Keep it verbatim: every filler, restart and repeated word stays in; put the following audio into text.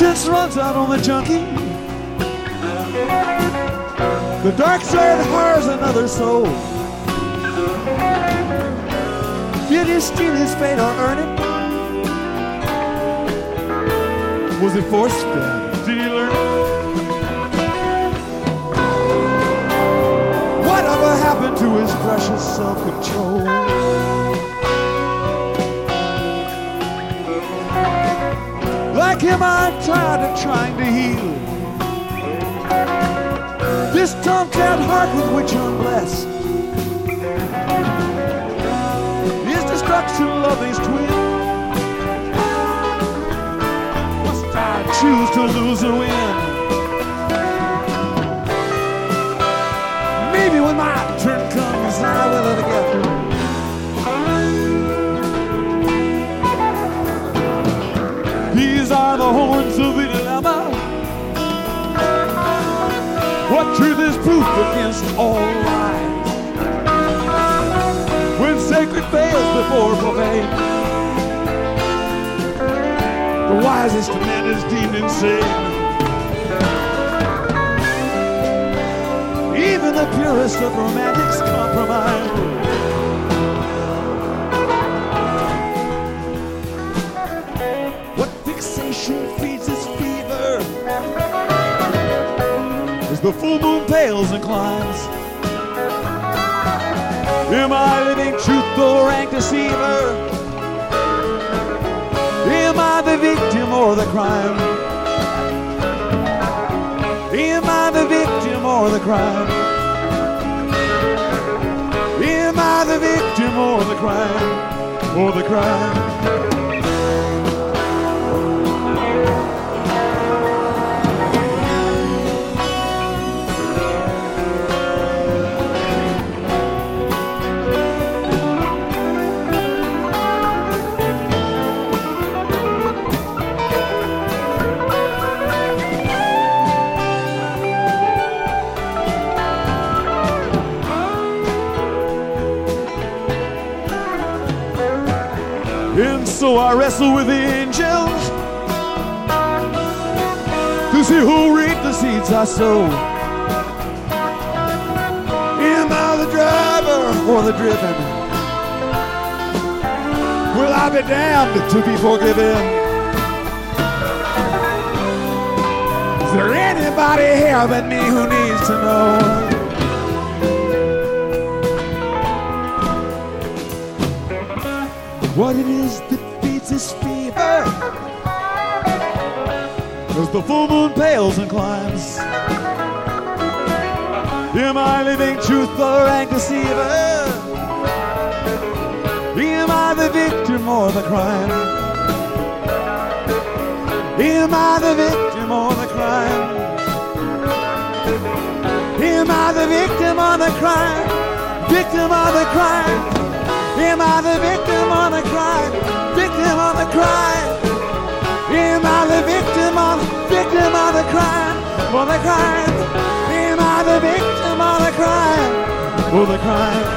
Patience runs out on the junkie. The dark side hires another soul. Did he steal his fate or earn it? Was it force-fed? Did he learn it? Whatever happened to his precious self-control? Like him, I'm tired of trying to heal this tomcat heart with which I'm blessed. Is destruction loving's twin? Must I choose to lose or win? Maybe when my turn comes, I will it again. These are the horns of the dilemma. What truth is proof against all lies? When sacred fails before profane, the wisest man is deemed insane. Even the purest of romantics compromise. What fixation feeds its fever? As the full moon pales and climbs. Am I living truth or rank deceiver? Am I the victim or the crime? Am I the victim or the crime? Am I the victim or the crime? Or the crime? And so I wrestle with the angels to see who reap the seeds I sow. Am I the driver or the driven? Will I be damned to be forgiven? Is there anybody here but me who needs to know what it is that feeds this fever? As the full moon pales and climbs. Am I living truth or rank deceiver? Am I the victim or the crime? Am I the victim or the crime? Am I the victim or the crime? Victim or the crime? Am I the victim or the crime? Victim or the crime? Am I the victim or the victim of the crime? Or the crime? Am I the victim or the crime? Or the crime?